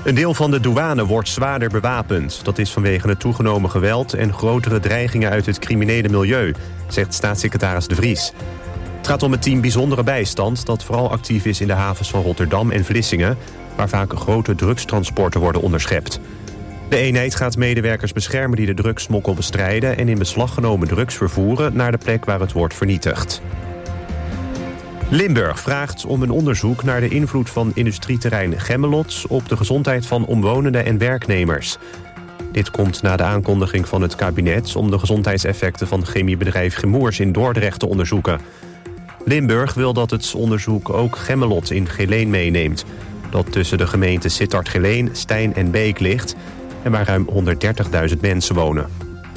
Een deel van de douane wordt zwaarder bewapend. Dat is vanwege het toegenomen geweld en grotere dreigingen uit het criminele milieu, zegt staatssecretaris De Vries. Het gaat om het team bijzondere bijstand dat vooral actief is in de havens van Rotterdam en Vlissingen, waar vaak grote drugstransporten worden onderschept. De eenheid gaat medewerkers beschermen die de drugssmokkel bestrijden en in beslag genomen drugs vervoeren naar de plek waar het wordt vernietigd. Limburg vraagt om een onderzoek naar de invloed van industrieterrein Gemmelot op de gezondheid van omwonenden en werknemers. Dit komt na de aankondiging van het kabinet om de gezondheidseffecten van chemiebedrijf Chemours in Dordrecht te onderzoeken. Limburg wil dat het onderzoek ook Gemmelot in Geleen meeneemt, dat tussen de gemeenten Sittard-Geleen, Stein en Beek ligt en waar ruim 130.000 mensen wonen.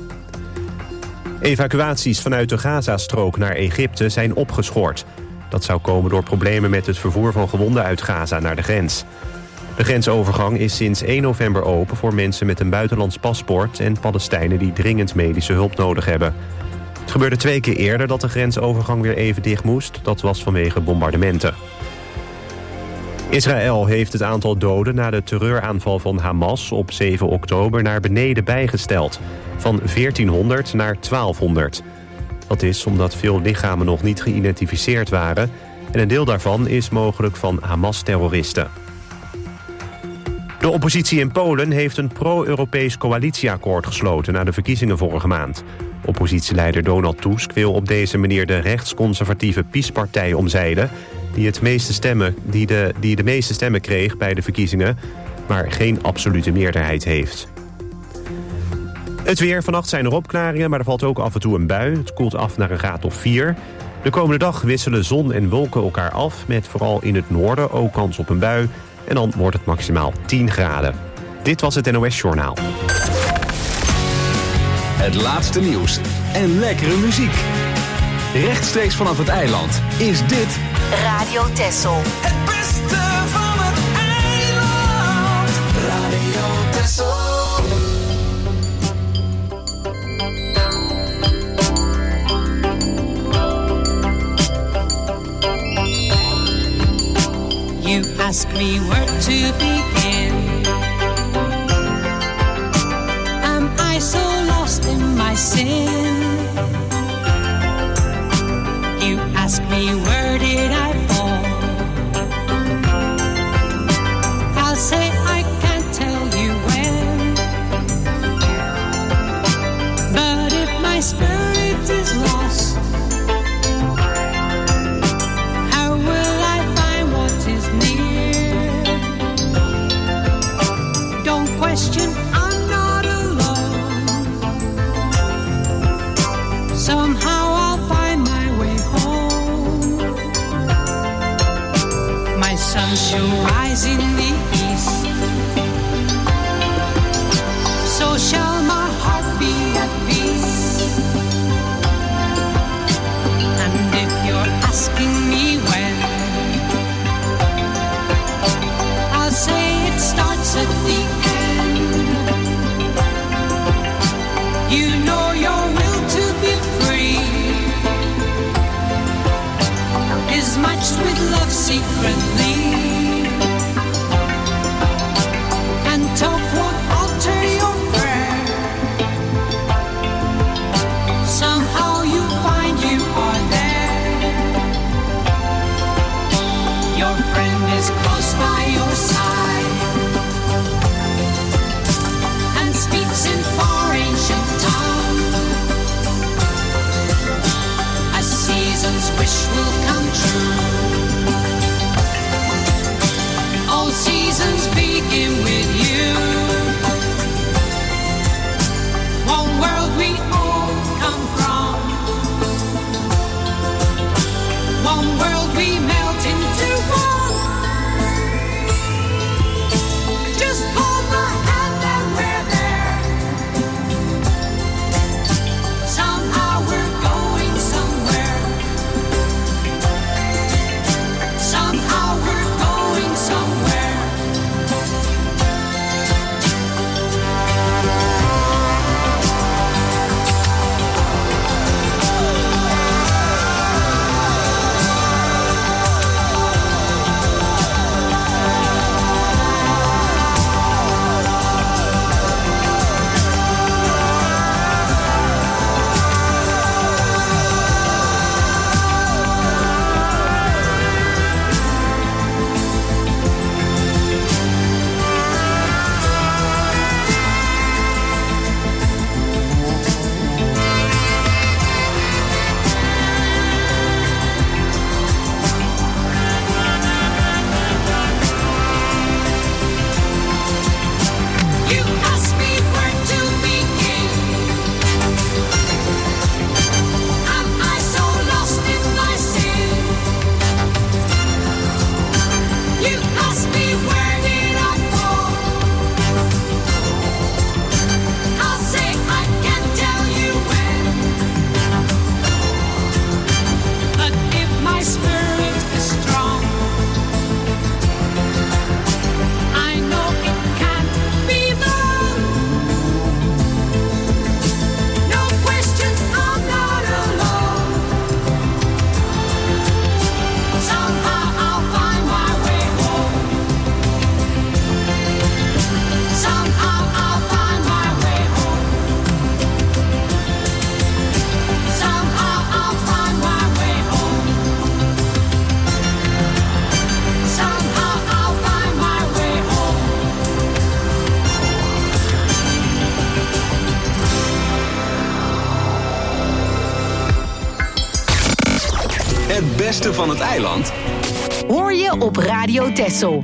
Evacuaties vanuit de Gazastrook naar Egypte zijn opgeschort. Dat zou komen door problemen met het vervoer van gewonden uit Gaza naar de grens. De grensovergang is sinds 1 november open voor mensen met een buitenlands paspoort en Palestijnen die dringend medische hulp nodig hebben. Het gebeurde 2 keer eerder dat de grensovergang weer even dicht moest. Dat was vanwege bombardementen. Israël heeft het aantal doden na de terreuraanval van Hamas op 7 oktober naar beneden bijgesteld. Van 1400 naar 1200. Dat is omdat veel lichamen nog niet geïdentificeerd waren en een deel daarvan is mogelijk van Hamas-terroristen. De oppositie in Polen heeft een pro-Europees coalitieakkoord gesloten na de verkiezingen vorige maand. Oppositieleider Donald Tusk wil op deze manier de rechtsconservatieve PiS-partij omzeilen, die de meeste stemmen kreeg bij de verkiezingen, maar geen absolute meerderheid heeft. Het weer, vannacht zijn er opklaringen, maar er valt ook af en toe een bui. Het koelt af naar een graad of 4. De komende dag wisselen zon en wolken elkaar af, met vooral in het noorden ook kans op een bui. En dan wordt het maximaal 10 graden. Dit was het NOS Journaal. Het laatste nieuws en lekkere muziek. Rechtstreeks vanaf het eiland is dit Radio Texel. Het beste van het eiland. Radio Texel. You ask me where to begin. Am I so lost in my sin? You ask me where did I fall? I'll say I can't tell you when. But if my spirit is lost, how will I find what is near? Don't question, I'm not alone. Somehow I'll find my way home. My sun shall rise in the east, so shall my heart be at peace. And if you're asking me when, I'll say it starts at the end. You know your will to be free is matched with love secretly, and talk won't alter your prayer. Somehow you find you are there. Your friend is close by your side and speaks in far ancient tongue. A season's wish will come true. All seasons begin with you. One world we all come from. One world we melt into one. Just hold my hand and we're there. Somehow we're going somewhere. Somehow we're going somewhere. Het beste van het eiland hoor je op Radio Texel.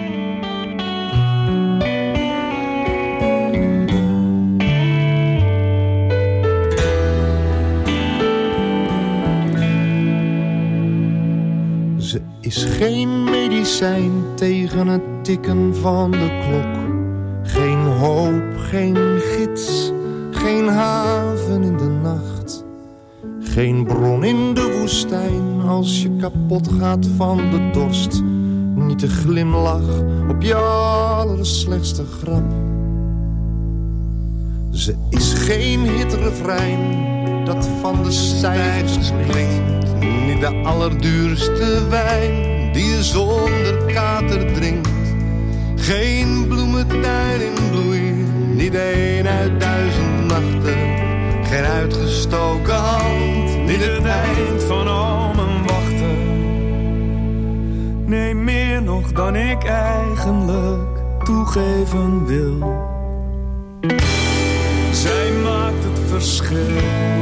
Ze is geen medicijn tegen het tikken van de klok. Geen hoop, geen gids, geen haven in de nacht. Geen bron in de woestijn als je kapot gaat van de dorst. Niet de glimlach op je allerslechtste grap. Ze is geen hitrefrein dat van de stijgers klinkt. Niet de allerduurste wijn die je zonder kater drinkt. Geen bloementuin in bloei, niet een uit 1000 nachten. Geen uitgestoken hand, niet het eind van al mijn wachten. Nee, meer nog dan ik eigenlijk toegeven wil. Zij maakt het verschil.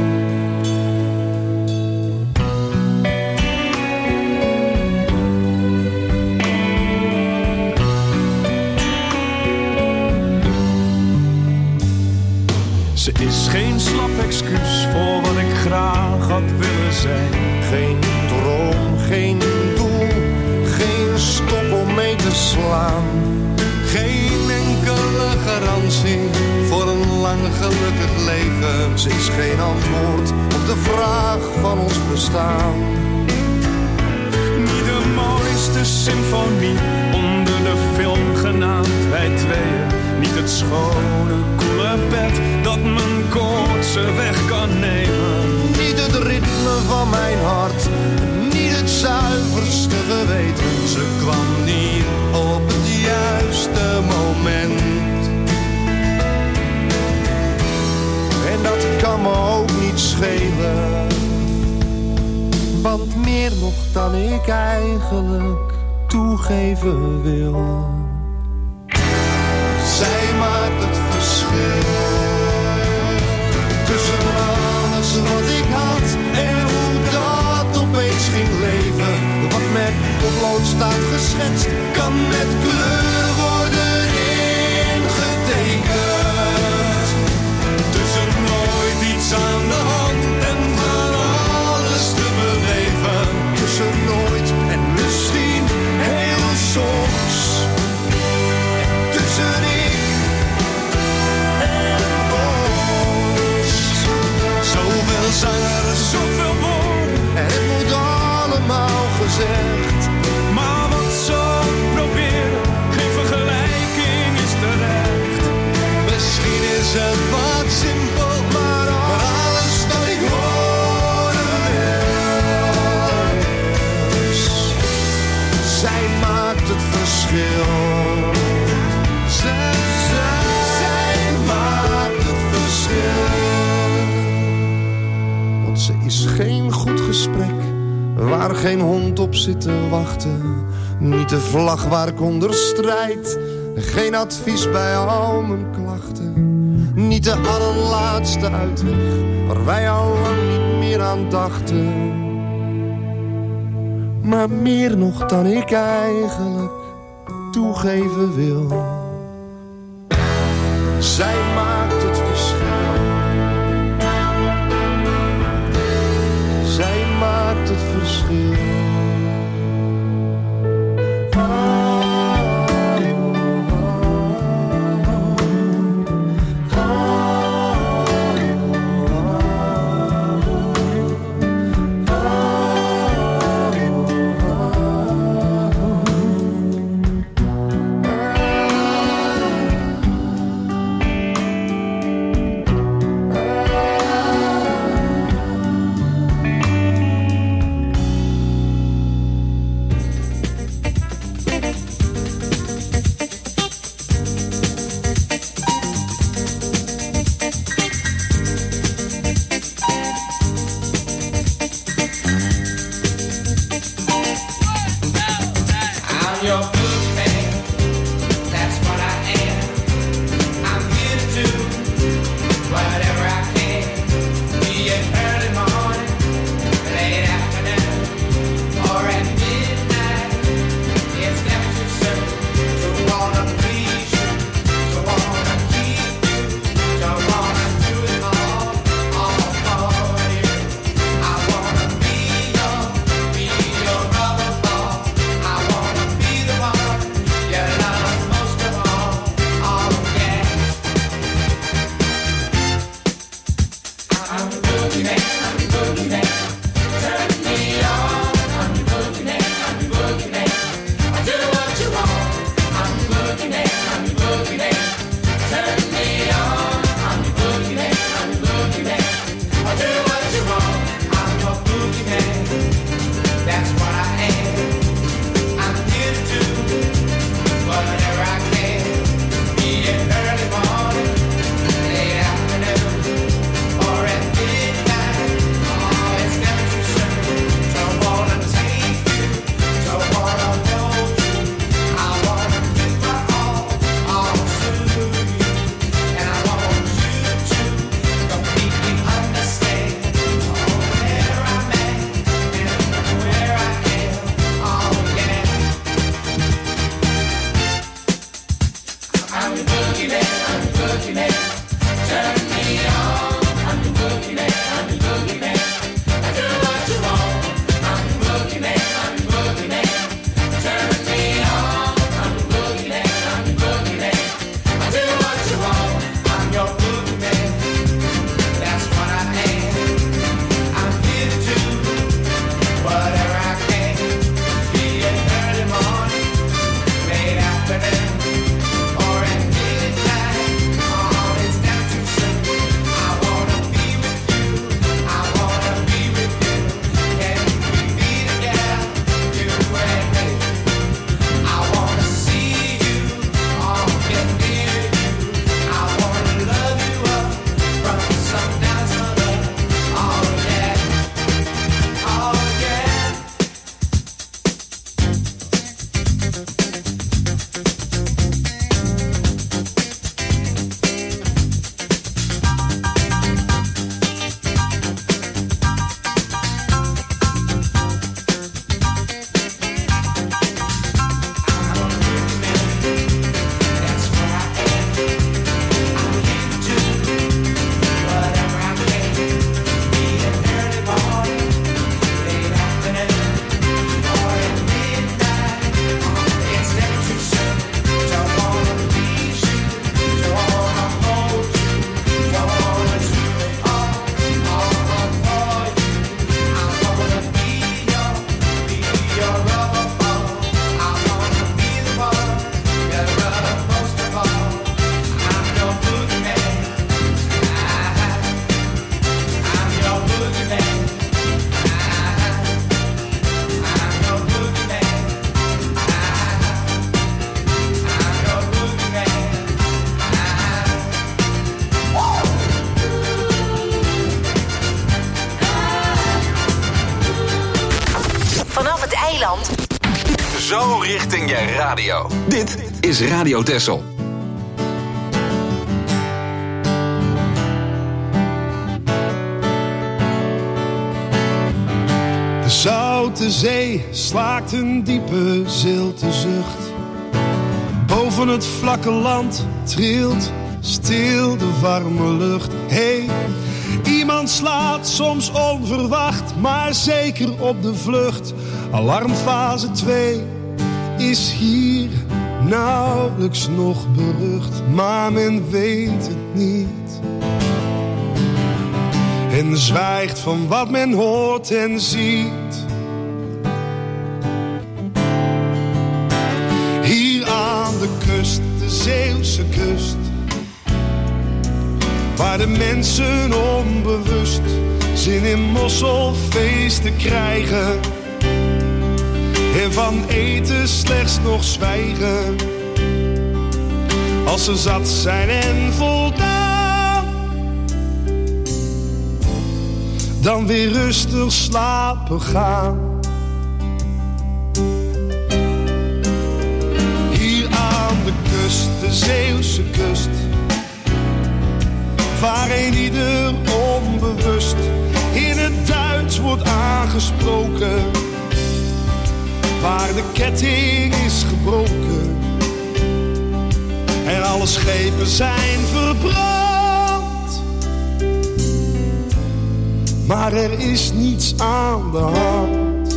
Ze is geen slap excuus voor wat ik graag had willen zijn. Geen droom, geen doel, geen stok om mee te slaan. Geen enkele garantie voor een lang gelukkig leven. Ze is geen antwoord op de vraag van ons bestaan. Niet de mooiste symfonie onder de film genaamd Wij Tweeën. Niet het schone, koele bed dat mijn koortse weg kan nemen. Niet het ritme van mijn hart, niet het zuiverste geweten. Ze kwam niet op het juiste moment. En dat kan me ook niet schelen. Want meer nog dan ik eigenlijk toegeven wil. Zij maakt het verschil. Tussen alles wat ik had en hoe dat opeens ging leven. Wat met potlood staat geschetst, kan met kleur worden ingetekend. Tussen nooit iets aan de hand en van alles te beleven. Tussen nooit en misschien heel soms. Tussen ik en ons. Zoveel zangers, zoveel woorden. En het moet allemaal gezegd. Maar wat ze ook proberen, geen vergelijking is terecht. Misschien is het wat simpel, maar alles dat ik horen wil. Zij maakt het verschil. Zij maakt het verschil. Want ze is geen goed gesprek waar geen hond op zit te wachten. Niet de vlag waar ik onder strijd. Geen advies bij al mijn klachten. Niet de allerlaatste uitweg waar wij al lang niet meer aan dachten. Maar meer nog dan ik eigenlijk toegeven wil. Zij maakt het verschil. Zij maakt het verschil. Zo richting je radio. Dit is Radio Texel. De zoute zee slaakt een diepe zilte zucht. Boven het vlakke land trilt stil de warme lucht. Hey, iemand slaat soms onverwacht, maar zeker op de vlucht. Alarmfase 2 is hier nauwelijks nog berucht, maar men weet het niet. En zwijgt van wat men hoort en ziet. Hier aan de kust, de Zeeuwse kust, waar de mensen onbewust zin in mosselfeesten krijgen en van eten slechts nog zwijgen. Als ze zat zijn en voldaan, dan weer rustig slapen gaan. Hier aan de kust, de Zeeuwse kust, waar een ieder onbewust in het Duits wordt aangesproken, waar de ketting is gebroken en alle schepen zijn verbrand. Maar er is niets aan de hand.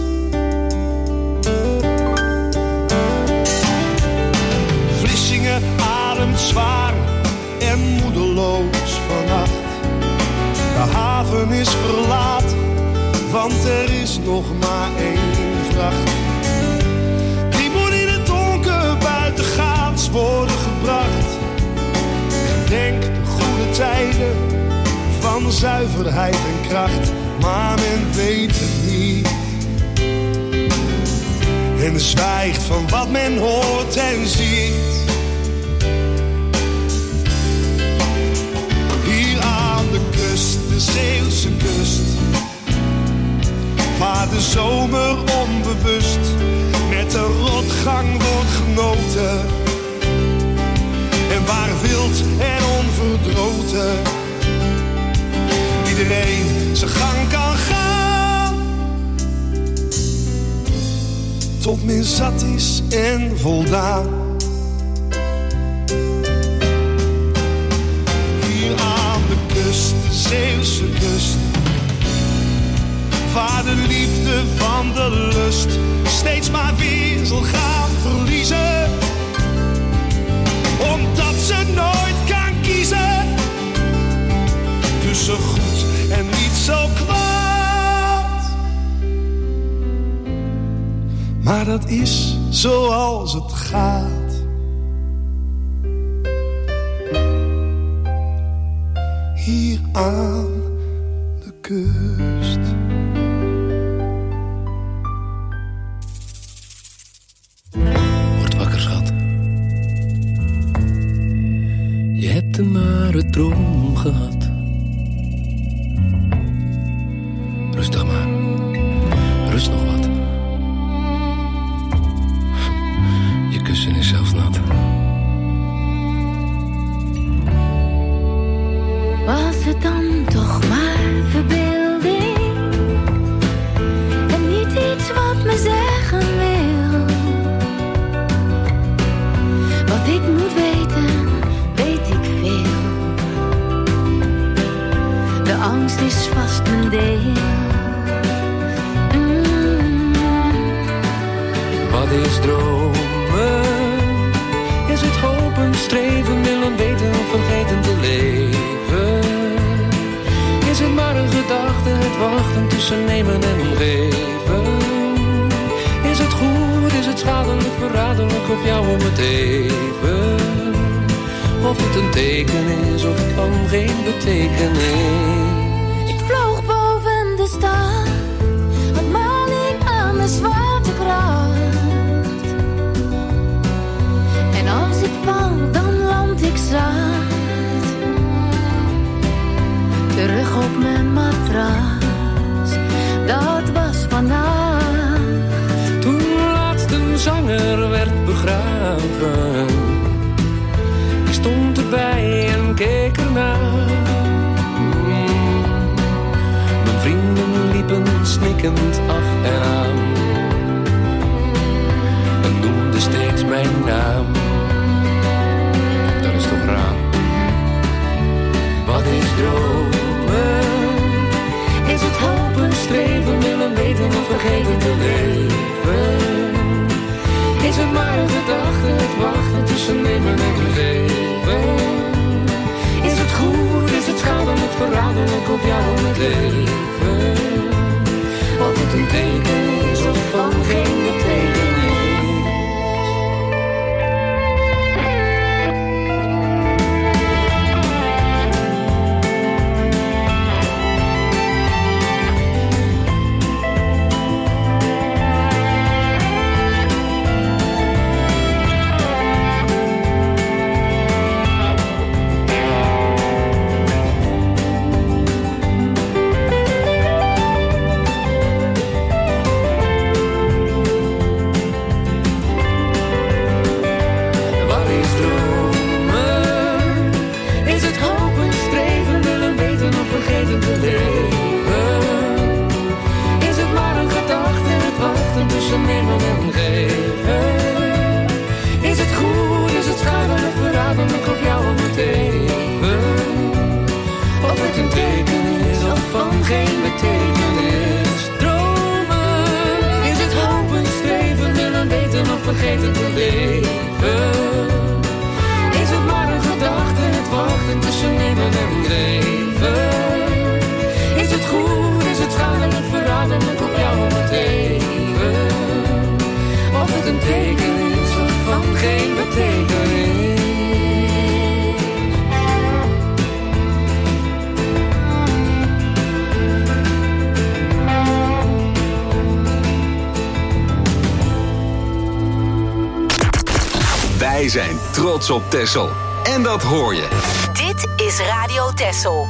Vlissingen ademt zwaar en moedeloos vannacht. De haven is verlaten, want er is nog maar één vracht. Die moet in het donker buitengaats worden gebracht. Gedenk de goede tijden van zuiverheid en kracht, maar men weet het niet. En zwijgt van wat men hoort en ziet. Hier aan de kust, de Zeeuwse kust, waar de zomer onbewust met de rotgang wordt genoten. En waar wild en onverdroten iedereen zijn gang kan gaan, tot men zat is en voldaan. dat is zoals het gaat. Hier aan de kust. Word wakker, schat. Je hebt een nare droom gehad. Rustig maar. Rust nog wat. Je kussen is zelfs nat. Was het dan toch maar verbeelding? En niet iets wat me zeggen wil. Wat ik moet weten, weet ik veel. De angst is vast mijn deel. Wat is dromen? Is het hopen, streven, willen weten of vergeten te leven? Is het maar een gedachte, het wachten tussen nemen en geven? Is het goed, is het schadelijk, verraderlijk of jou om het even? Of het een teken is of van geen betekenis? Ik vloog boven de stad, wat maling aan de zwaartekracht. En als ik val, dan land ik zacht. Terug op mijn matras, dat was vannacht. Toen laatst een zanger werd begraven, ik stond erbij en keek ernaar. Mijn vrienden liepen snikkend af en aan en noemden steeds mijn naam. Dat is toch raar. Wat is dromen? Is het hopen, streven, willen weten of vergeten te leven? Is het maar een gedachte, het wachten tussen nemen en geven? Is het goed, is het schadelijk, verraderlijk of jou om het leven? Of het een teken is of van geen betekenis? vergeten te leven. Is het maar een gedachte, het wachten tussen nemen en geven. Is het goed, is het schadelijk, verraderlijk op jou om het even. Of het een teken is of van geen betekenis. Wij zijn trots op Texel. En dat hoor je. Dit is Radio Texel.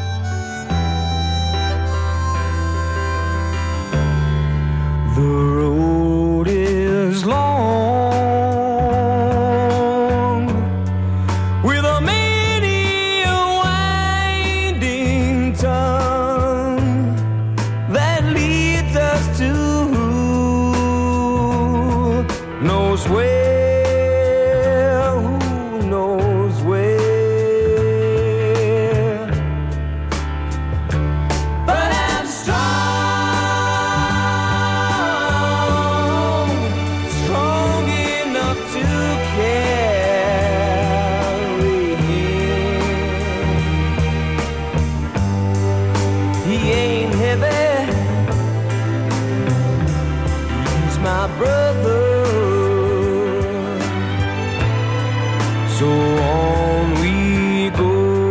The road is long, with a many a winding tongue that leads us to who knows where. So on we go.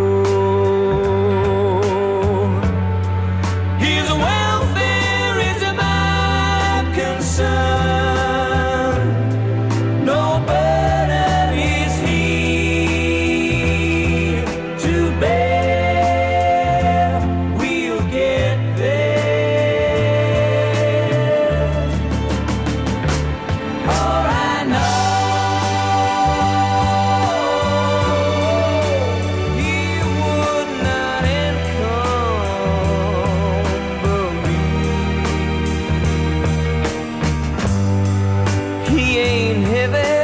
His welfare is my concern. No burden is he to bear. We'll get there. For I know he would not encumber me. He ain't heavy.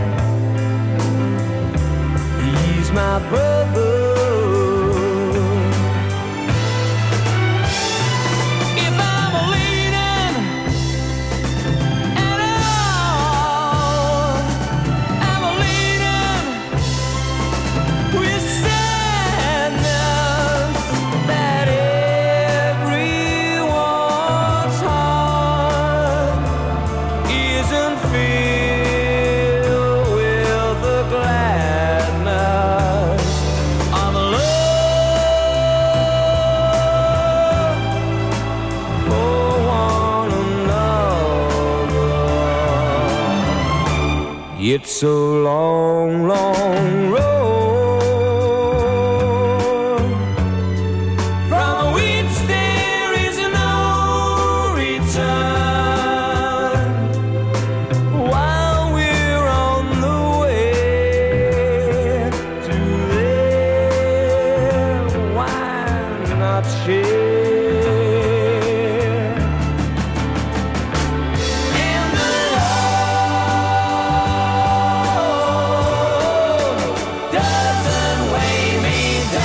He's my brother. If I'm leaning at all, I'm leaning with sadness that everyone's heart isn't filled with the gladness of love for one another. It's a long, long road from which there is no return. While we're on the way to there, why not share? And the Lord doesn't weigh me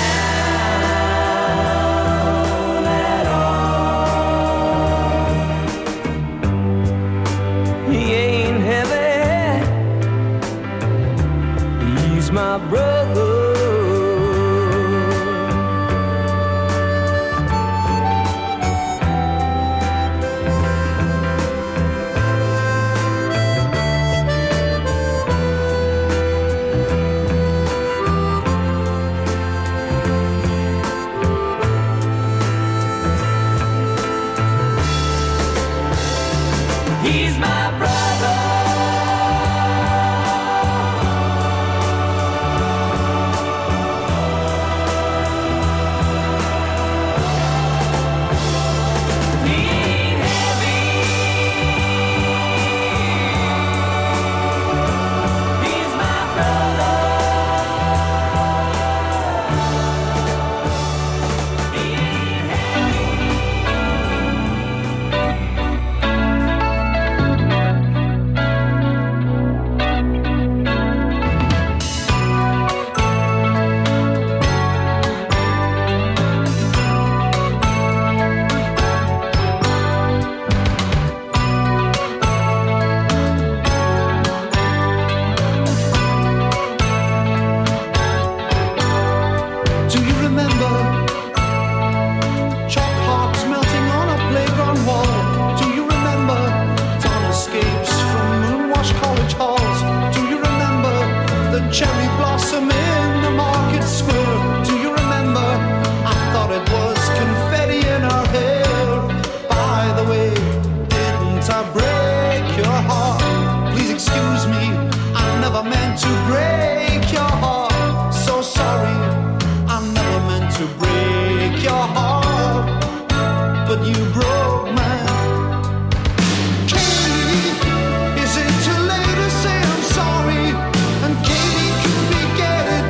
down at all. He ain't heavy. He's my brother. He's my brother. He ain't heavy. He's my brother. He ain't heavy. Do you remember chalk hearts melting on a playground wall? Do you remember dawn escapes from moon-washed college halls? Do you remember the cherry blossom in the market square? Do you remember I thought it was confetti in her hair? By the way, didn't I break your heart? Please excuse me, I never meant to break your heart. So sorry, I never meant to break your heart, but you broke mine. Katie, is it too late to say I'm sorry? And Katie, could we get it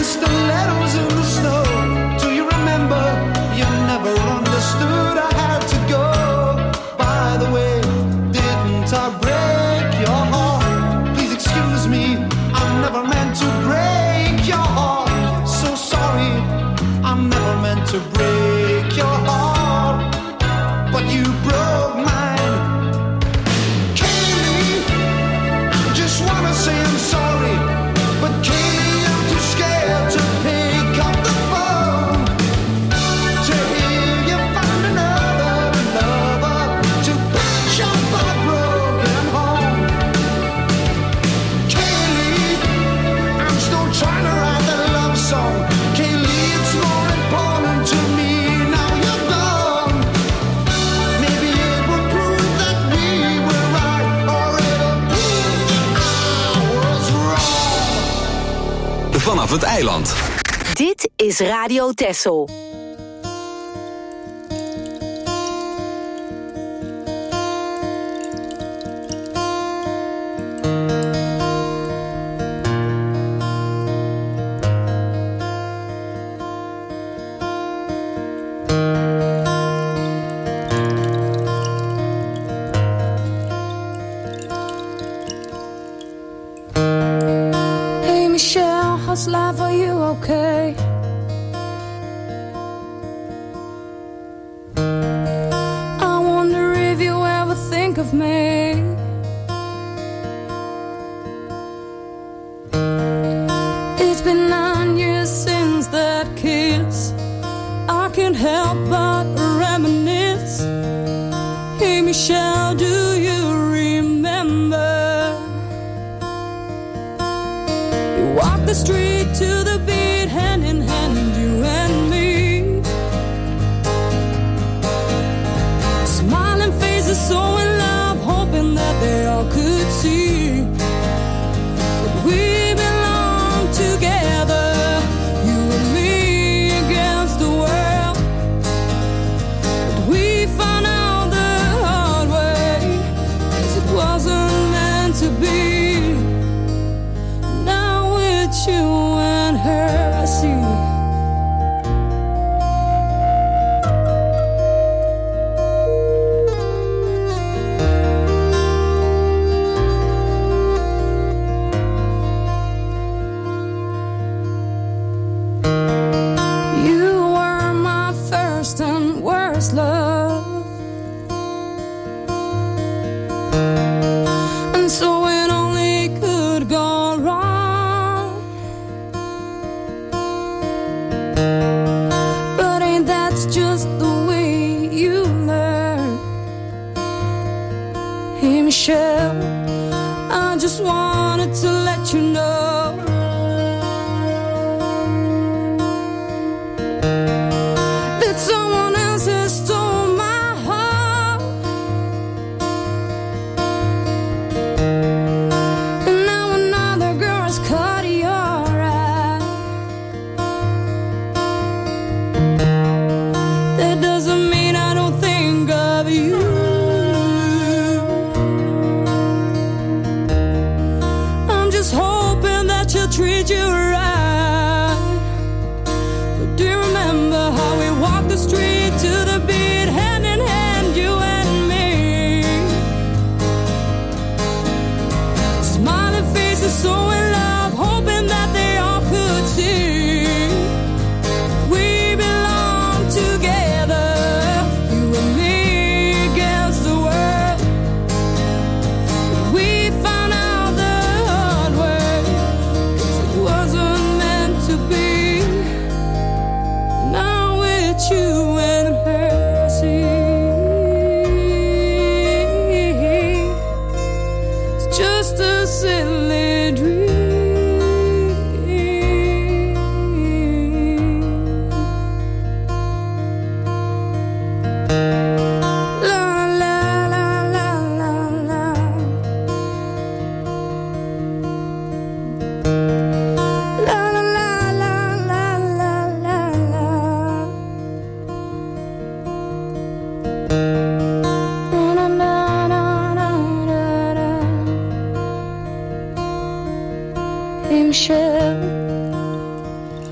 stilettos in the snow. Do you remember? You never understood. I had to go. By the way, didn't I break your heart? Please excuse me, I never meant to break your heart. So sorry, I never meant to break your heart, but you broke mine. Kaylee, I just wanna say I'm sorry, but Kaylee, I'm too scared to pick up the phone. To hear you found another lover to patch up our broken home. Kaylee, I'm still trying to write that love song. Kaylee, it's more important to me now you're gone. Maybe it will prove that we were right, or it'll prove that I was wrong. Vanaf het eiland. Dit is Radio Texel. Hey Michelle, how's life? Are you okay? I wonder if you ever think of me. It's been 9 years since that kiss. I can't help but reminisce. Hey Michelle, do you remember? We walked the street to the beat, hand in hand, you and me. Smiling faces, so in love, hoping that they all could see that we belong together, you and me against the world. But we found out the hard way, 'cause it wasn't meant to be. Now it's you and her, I see. You were my first and worst love, and so it only could go wrong. But ain't that just the way you learn? Hey Michelle, I just wanted to let you know that someone else has stole my heart, and now another girl has caught your eye. That doesn't mean I don't think of you. I'm just hoping that she'll treat you right. But do you remember how we walked the street to the beat, hand in hand, you and me? Smiling faces, so in love, hoping that they all could see we belong together, you and me against the world. But we found out the hard way, 'cause it wasn't meant to be. Now it's you and her, see. It's just a silly dream. La la la la la la. La la la la la la la la. Na na na na na na. Hey Michelle,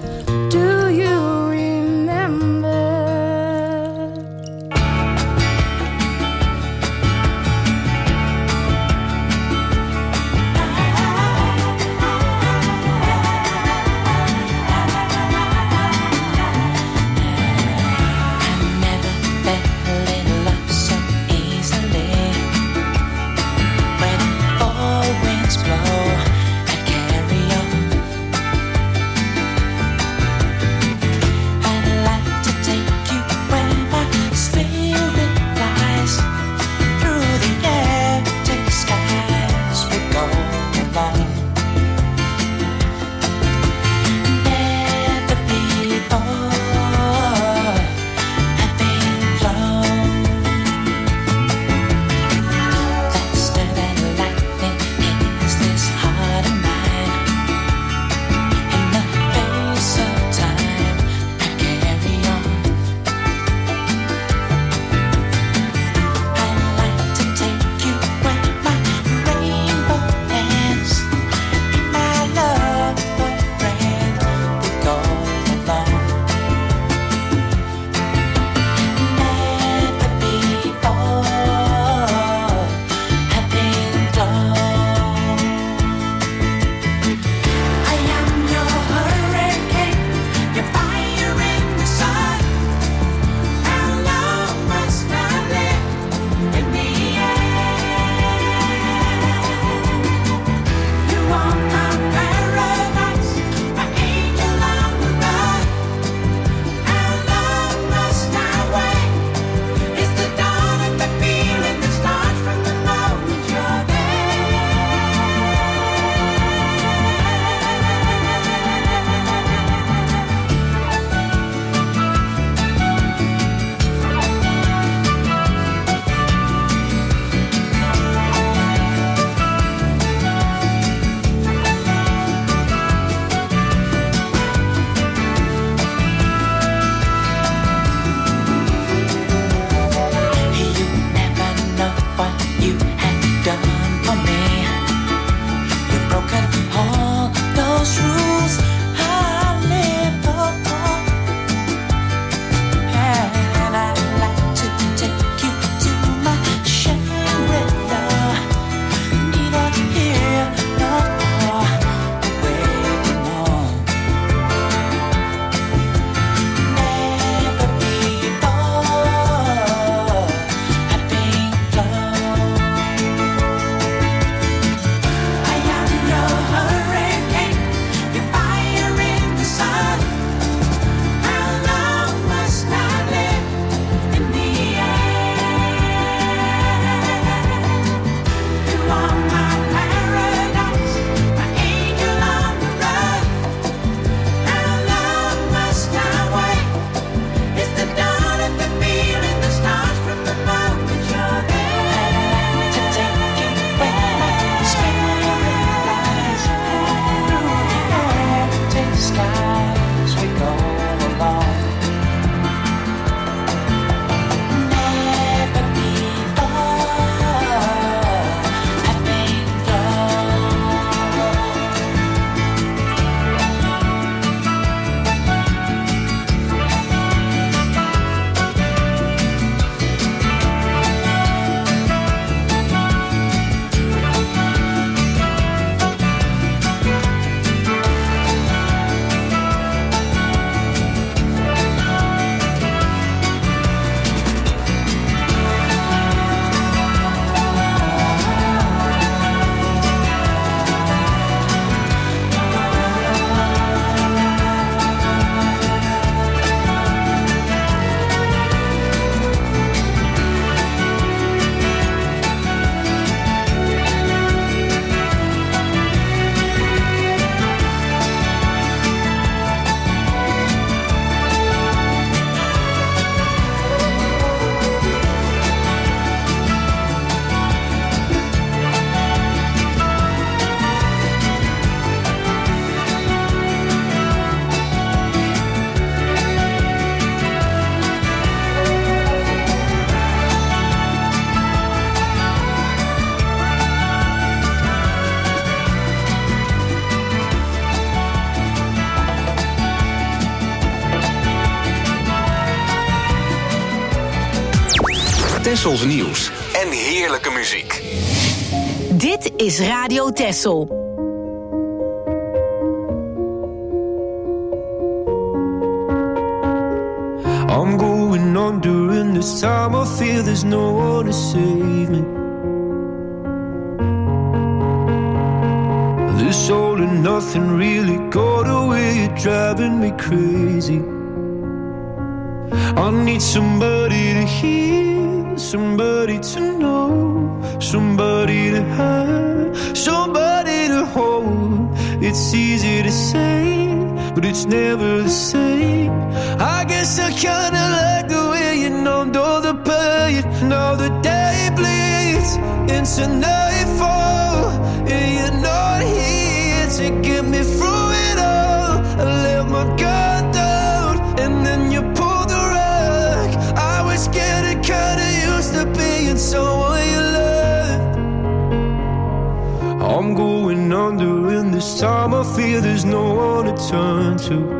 Tessels nieuws en heerlijke muziek. Dit is Radio Tessel. I'm going under and this time I feel there's no one to save me. This all and nothing really got away, you're driving me crazy. I need somebody to hear, somebody to know, somebody to have, somebody to hold. It's easy to say, but it's never the same. I guess I kinda like the way you numbed all the pain. Now the day bleeds into nightfall, and you're not here to get me through it all. I let my guard down, and then you pulled the rug. I was getting kinda used to being someone you loved. I'm going under, and this time I feel there's no one to turn to.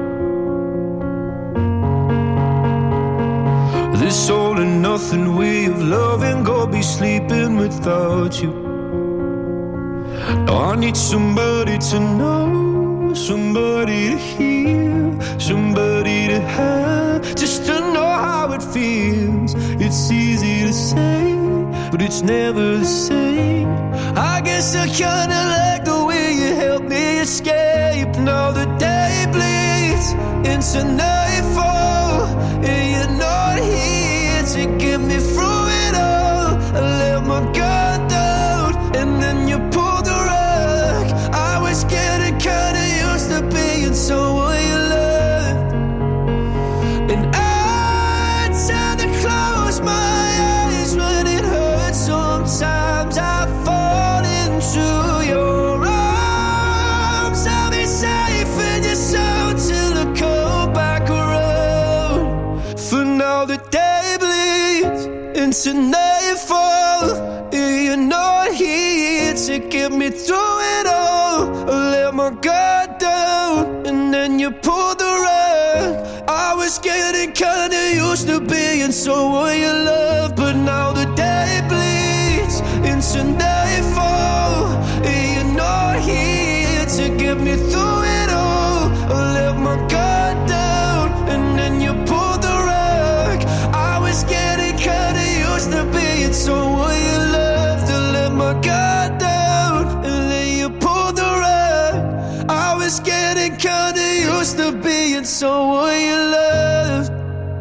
This all and nothing way of loving, go be sleeping without you. Now I need somebody to know, somebody to hear, somebody to have, just to know how it feels. It's easy to say, but it's never the same. I guess I kinda like the way you help me escape. Now the day bleeds into nightfall, and you're not here to get me through it all. I let my guard down, and then you pulled the rug. I was getting kinda used to being someone you loved, and I tend to close my eyes when it hurts. Sometimes I fall into your arms. I'll be safe in your soul till I come back around. For now the day bleeds into nightfall, and you're not here to get me through it all. I let my guard down, and then you pulled the rug. I was getting kinda used to being someone you love, but now the day bleeds into nightfall, and you're not here to get me through it all. I let my guard down, and then you pulled the rug. I was getting kinda used to being someone you loved. To let my guard down, and then you pulled the rug. I was getting kinda used to being someone you loved.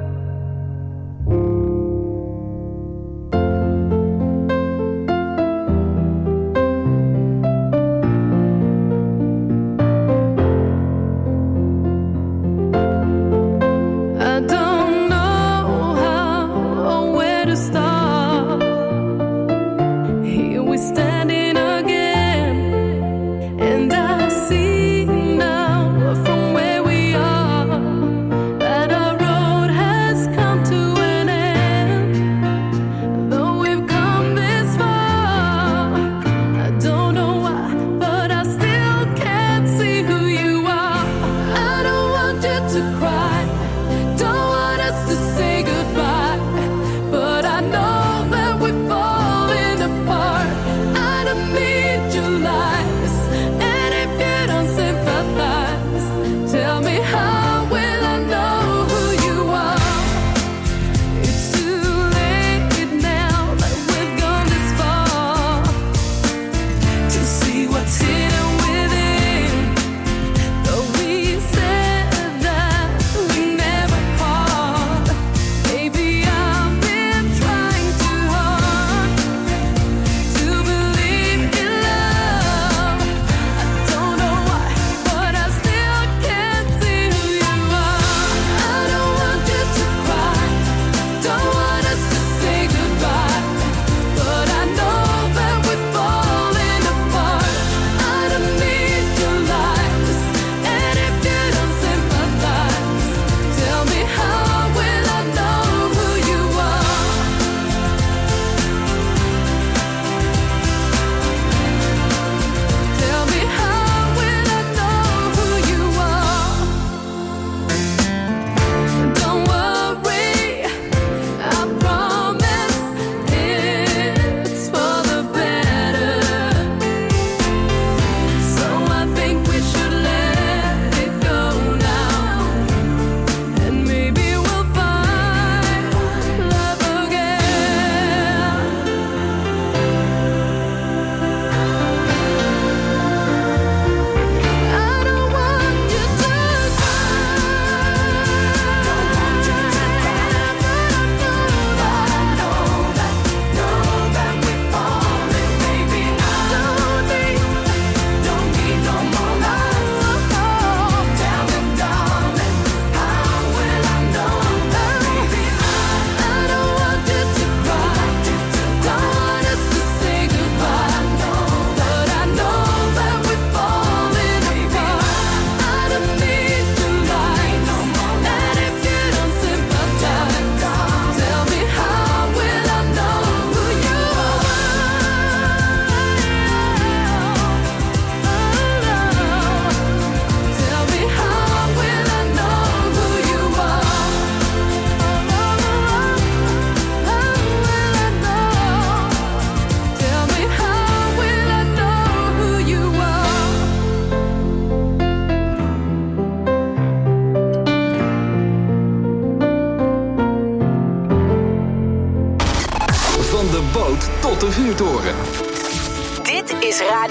I don't know how or where to start. Here we're standing again, and I see now from where we are that our road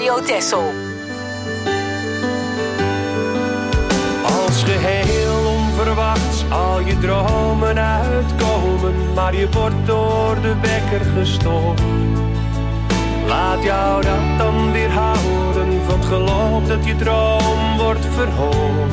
Radio Texel. Als geheel onverwachts al je dromen uitkomen, maar je wordt door de wekker gestoord. Laat jou dat dan weerhouden van het geloof dat je droom wordt verhoord.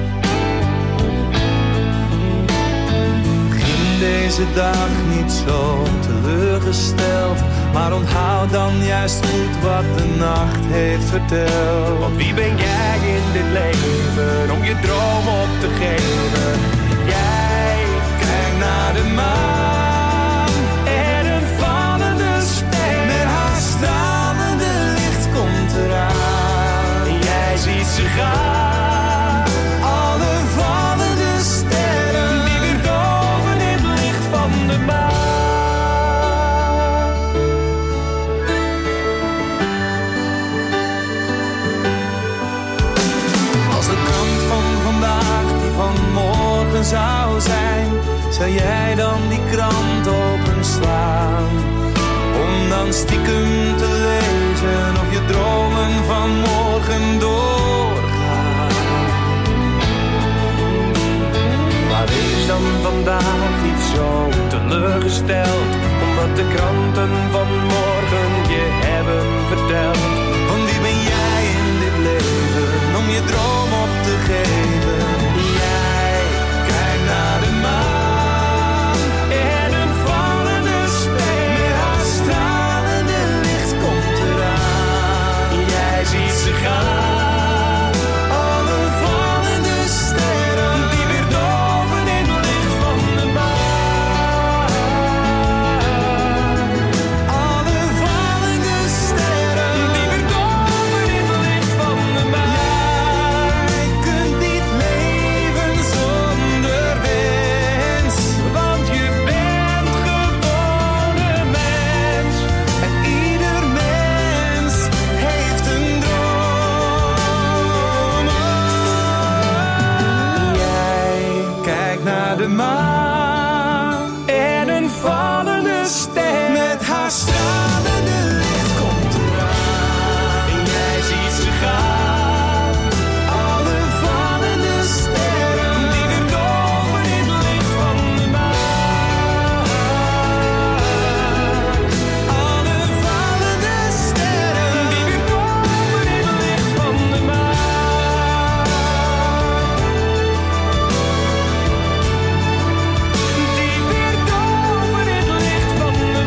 Begin deze dag niet zo teleurgesteld, maar onthoud dan juist goed wat de nacht heeft verteld. Want wie ben jij in dit leven om je droom op te geven? Jij kijkt naar de maan en een vallende ster. Met haar stralende licht komt eraan. En jij ziet ze gaan. Alle vallende sterren die weer doven in het licht van de maan. Als de krant van vandaag die van morgen zou zijn, zou jij dan die krant openslaan? Om dan stiekem te lezen of je dromen van morgen doorgaan. Maar wees dan vandaag niet zo teleurgesteld, omdat de kranten van morgen je hebben verteld. Want wie ben jij in dit leven om je droom op te geven? Jij kijkt naar de maan En een vallende ster met haar stralende licht komt eraan. jij ziet ze gaan. Alle vallende sterren Die weer doven in het licht van de maan. alle vallende sterren Die weer doven in het licht van de maan. Jij kunt niet leven zonder wens, Want je bent gewoon een mens. en ieder mens heeft een droom. Jij kijkt naar de maan En een vallende ster met haar stralende licht komt eraan. en jij ziet ze gaan. Alle vallende sterren Die weer doven in het licht van de maan. alle vallende sterren Die weer doven in het licht van de maan. Die weer doven in het licht van de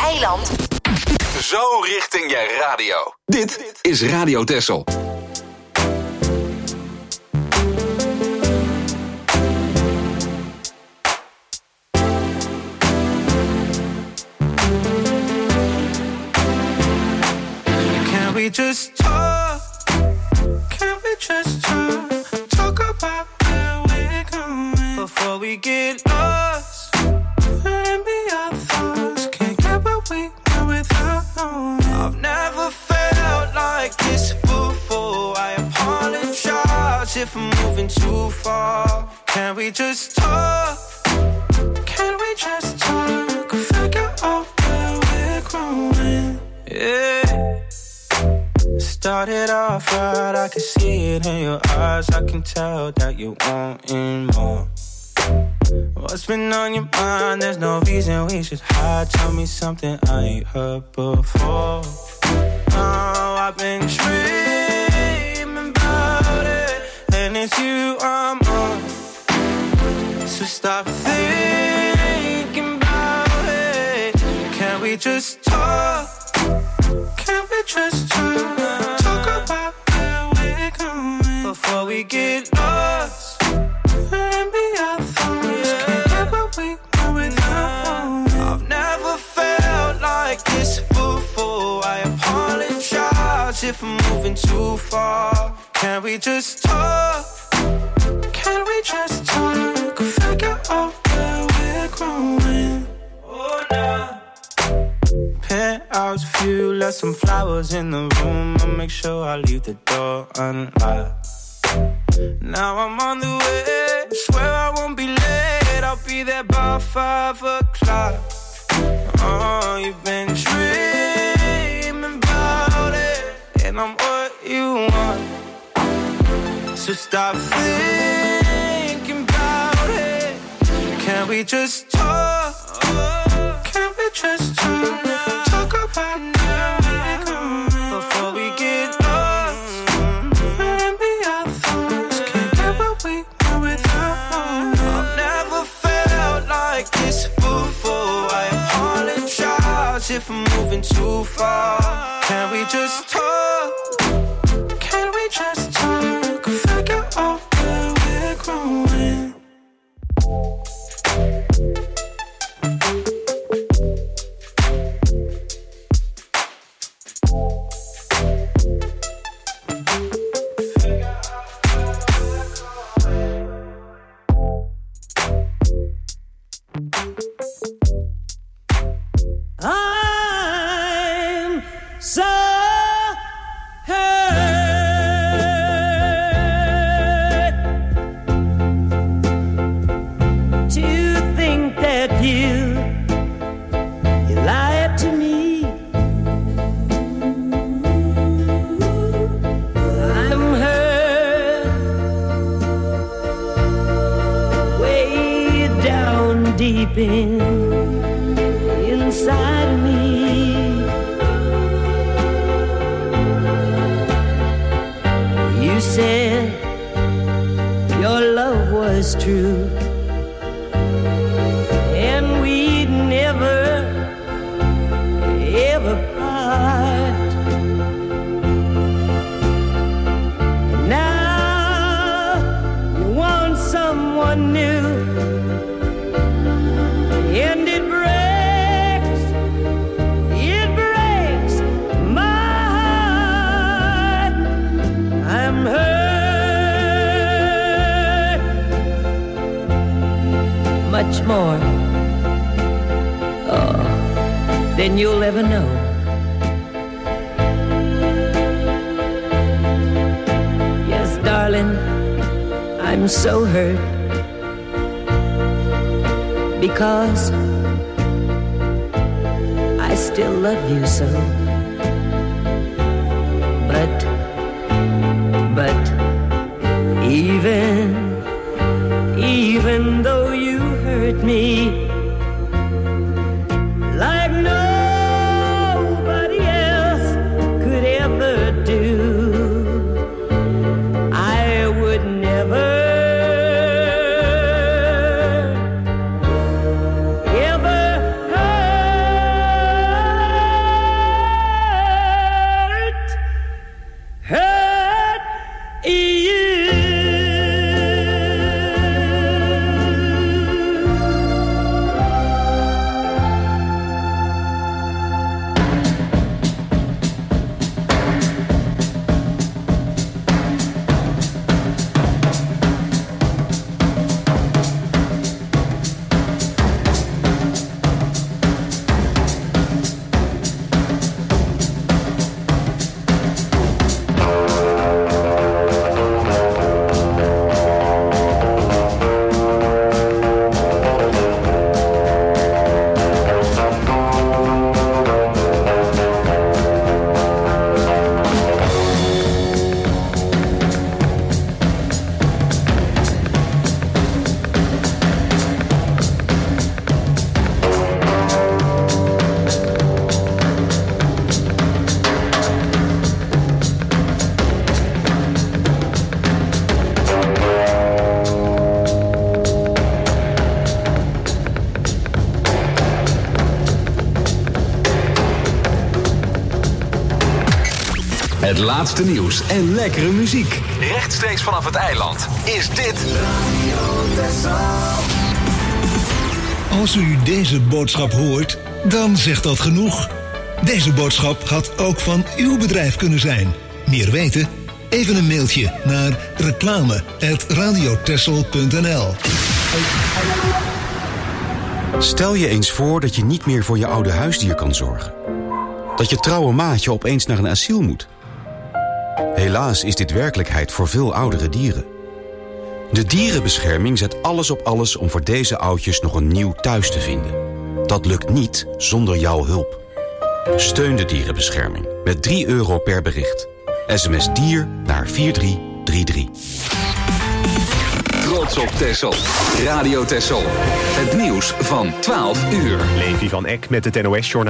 eiland. Zo richting je radio. Dit is Radio Texel. Can we just talk? Can we just talk? Talk about where we're going before we get lost. And be our thoughts. Can't get what we want without knowing. I've never felt like this before. I apologize if I'm moving too far. Can we just talk? Can we just talk? Figure out where we're growing. Yeah. Started off right, I can see it in your eyes. I can tell that you're wanting more. What's been on your mind? There's no reason we should hide. Tell me something I ain't heard before. Oh, I've been dreaming about it, and it's you I'm on. So stop thinking about it. Can we just talk? Can we just talk? Talk about where we're going before we get lost. And be our thoughts. Can't get what we want without. I've never felt like this before. I apologize if I'm moving too far. Can we just talk? Can we just talk? Figure out where we're growing. Oh, nah. Penthouse view, left some flowers in the room. I'll make sure I leave the door unlocked. Now I'm on the way, swear I won't be late. I'll be there by 5 o'clock. Oh, you've been dreaming about it, and I'm what you want. So stop thinking about it. Can we just talk? Can we just talk? Talk about where we're going before we get lost. And be our thoughts. Can't get what we want without. I've never felt like this before. I apologize if I'm moving too far. Can we just talk? Can we just talk? Figure out where we're growing. I'm so hurt to think that you lied to me. I'm hurt way down deep inside of me. You said your love was true, and we'd never, ever part. And now you want someone new, and it breaks my heart. I'm hurt much more, oh, than you'll ever know. Yes, darling, I'm so hurt because I still love you so. But even though you hurt me like nobody else could ever do, I would never ever hurt Het laatste nieuws en lekkere muziek. Rechtstreeks vanaf het eiland is dit Radio Texel. Als u deze boodschap hoort, dan zegt dat genoeg. Deze boodschap had ook van uw bedrijf kunnen zijn. Meer weten? Even een mailtje naar reclame@radiotexel.nl. Stel je eens voor dat je niet meer voor je oude huisdier kan zorgen. Dat je trouwe maatje opeens naar een asiel moet. Helaas is dit werkelijkheid voor veel oudere dieren. De dierenbescherming zet alles op alles om voor deze oudjes nog een nieuw thuis te vinden. Dat lukt niet zonder jouw hulp. Steun de dierenbescherming met €3 per bericht. SMS dier naar 4333. Trots op Texel. Radio Texel. Het nieuws van 12 uur. Levi van Eck met het NOS-journaal.